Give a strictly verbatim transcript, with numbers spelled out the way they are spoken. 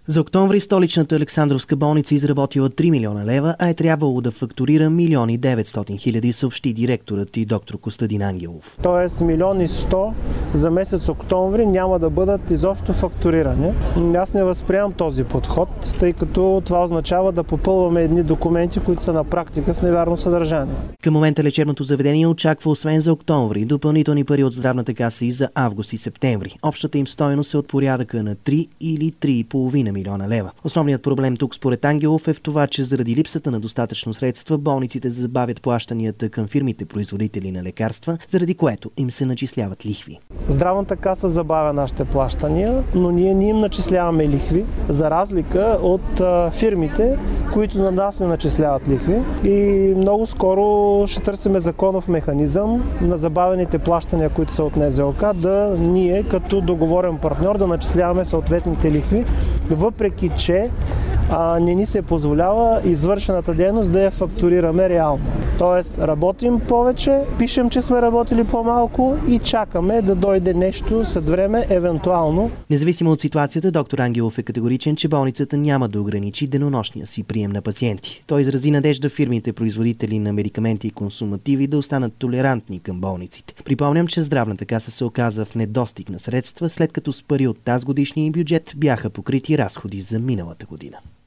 За октомври столичната Александровска болница изработила три милиона лева, а е трябвало да фактурира милион и деветстотин хиляди, съобщи директорът и доктор Костадин Ангелов. Тоест милион и сто за месец октомври няма да бъдат изобщо фактурирани. Аз не възприемам този подход, тъй като това означава да попълваме едни документи, които са на практика с невярно съдържание. Към момента лечебното заведение очаква освен за октомври допълнителни пари от здравната каса и за август и септември. Общата им стойност е от порядъка на три или три и половина милиона лева. Основният проблем тук според Ангелов е в това, че заради липсата на достатъчно средства болниците забавят плащанията към фирмите производители на лекарства, заради което им се начисляват лихви. Здравната каса забавя нашите плащания, но ние не им начисляваме лихви, за разлика от а, фирмите, които на нас не начисляват лихви. И много скоро ще търсиме законов механизъм на забавените плащания, които са от НЗОК, да ние като договорен партньор да начисляваме съответните лихви, въпреки че а, не ни се позволява извършената дейност да я фактурираме реално. Тоест работим повече, пишем, че сме работили по-малко и чакаме да дойде нещо след време, евентуално. Независимо от ситуацията, доктор Ангелов е категоричен, че болницата няма да ограничи денонощния си прием на пациенти. Той изрази надежда фирмите производители на медикаменти и консумативи да останат толерантни към болниците. Припомням, че здравната каса се оказа в недостиг на средства, след като с пари от тази годишния бюджет бяха покрити разходи за миналата година.